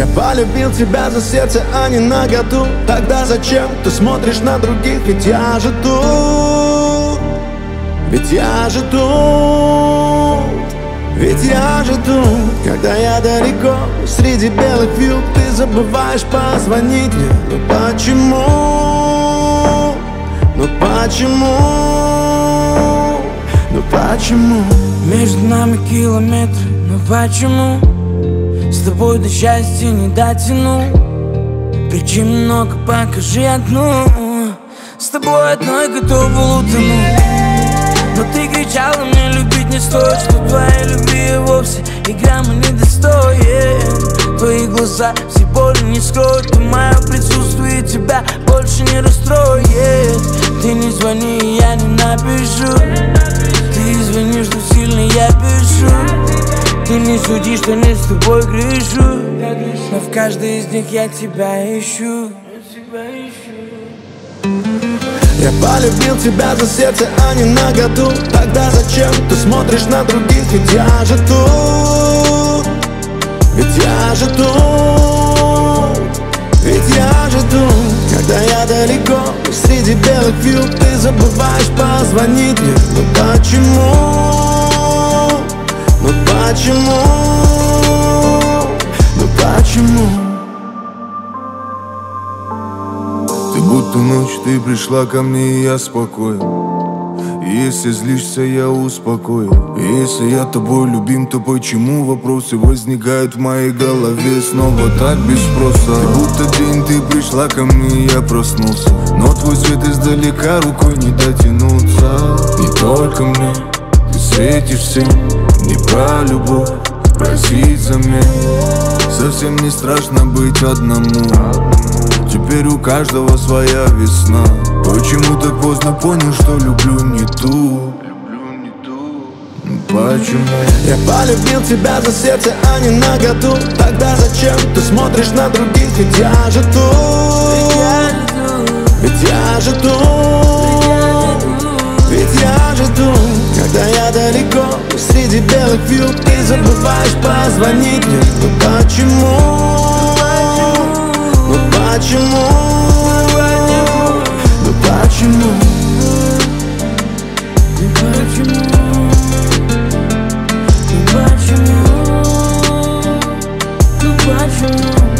Я полюбил тебя за сердце, а не наготу. Тогда зачем ты смотришь на других? Ведь я же тут, ведь я же тут, ведь я же тут. Когда я далеко, среди белых вьюг, ты забываешь позвонить мне. Ну почему? Ну почему? Ну почему? Между нами километры, но почему? С тобой до счастья не дотяну. Причин много, покажи одну. С тобой одной готова утонуть. Но ты кричала мне, любить не стоит, что твоей любви вовсе и грамма не достоин. Твои глаза все боли не скроют, и мое присутствие тебя больше не расстроит. Ты не звони, я не напишу. Ты звонишь, что сильно я пишу. Ты не суди, что не с тобой грешу, но в каждой из них я тебя ищу. Я полюбил тебя за сердце, а не наготу. Тогда зачем ты смотришь на других? Ведь я же тут, ведь я же тут, ведь я же тут. Когда я далеко, среди белых вьюг, ты забываешь позвонить мне. Ну почему? Ну почему? Ну почему? Ты будто ночь, ты пришла ко мне, и я спокоен. И если злишься, я успокою. И если я тобой любим, то почему вопросы возникают в моей голове снова так без спроса? Ты будто день, ты пришла ко мне, и я проснулся. Но твой свет издалека, рукой не дотянуться. Не только мне, ты светишь всем. Не про любовь, просить замен. Совсем не страшно быть одному. Теперь у каждого своя весна. Почему так поздно понял, что люблю не ту? Почему? Я полюбил тебя за сердце, а не наготу. Тогда зачем ты смотришь на других? Ведь я же тут, ведь я же тут, ведь я же тут. Когда я далеко, среди белых вьюг, ты забываешь позвонить мне. Ну почему? Ну почему? Ну почему? Ну почему? Ну почему? Ну почему?